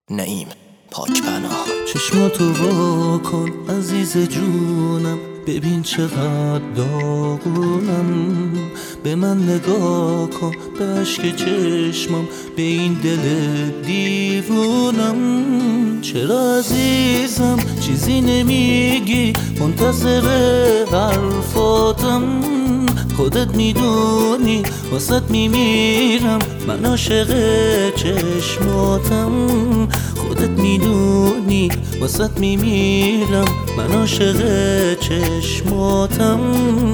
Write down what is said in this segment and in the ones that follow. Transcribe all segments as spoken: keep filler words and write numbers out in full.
نعیم پاکبنا. چشماتو وا کن عزیز جونم، ببین چقدر داغونم. به من نگاه کن به اشک چشمم، به این دل دیوونم. چرا عزیزم چیزی نمیگی، منتظر حرفاتم. خودت میدونی واسط میمیرم، من عاشق چشماتم. خودت میدونی واسط میمیرم، من عاشق چشماتم.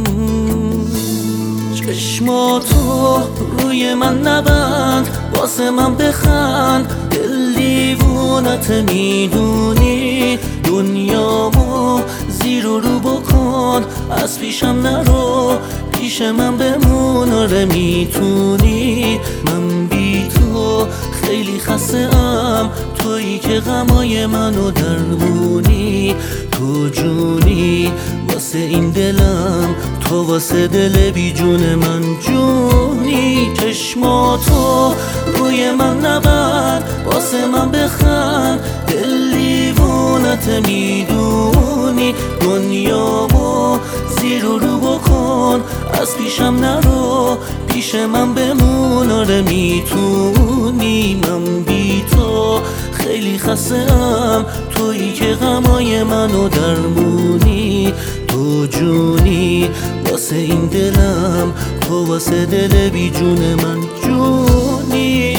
چشماتو روی من نبند، واسه من بخند. دل دیوونت میدونی، دنیامو زیر و رو بکن. از پیشم نرو، پیش من بمون. آره میتونی، من بی تو خیلی خسته ام. تویی که غمای منو درمونی. تو جونی واسه این دلم، تو واسه دل بی جون من جونی. چشماتو روی من نبند، واسه من بخند. دل دیوونت میدونی، دنیامو زیر و رو بکن. از پیشم نرو، پیش من بمون. آره میتونی، من بی تو خیلی خسته ام. تویی که غمای منو درمونی. تو جونی واسه این دلم، تو واسه دل بی جون من جونی.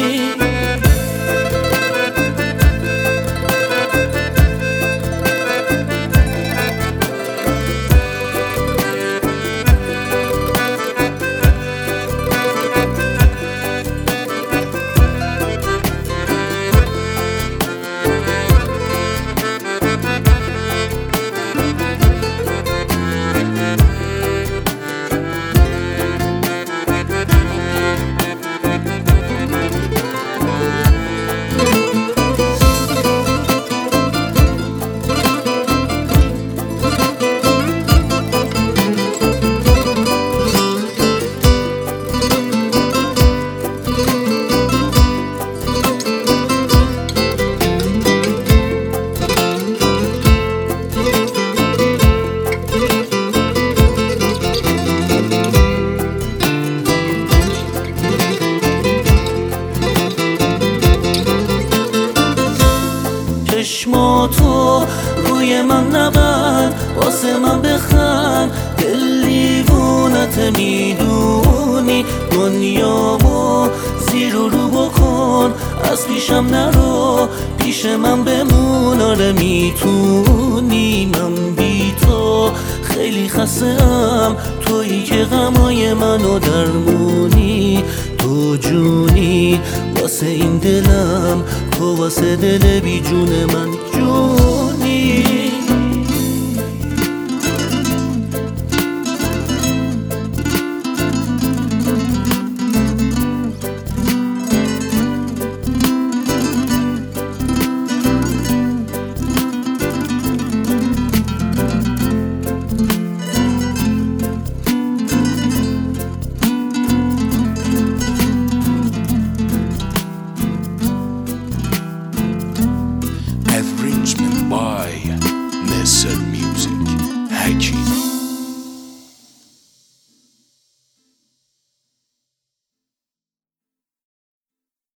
چشماتو روی من نبند، واسه من بخند. دل دیوونت میدونی، دنیامو زیر و رو بکن. از پیشم نرو، پیش من بمون. آره میتونی، من بی تو خیلی خسته ام. تویی که غمای منو درمونی. تو جونی واسه این دلم، تو واسه دل بی جون من جونی.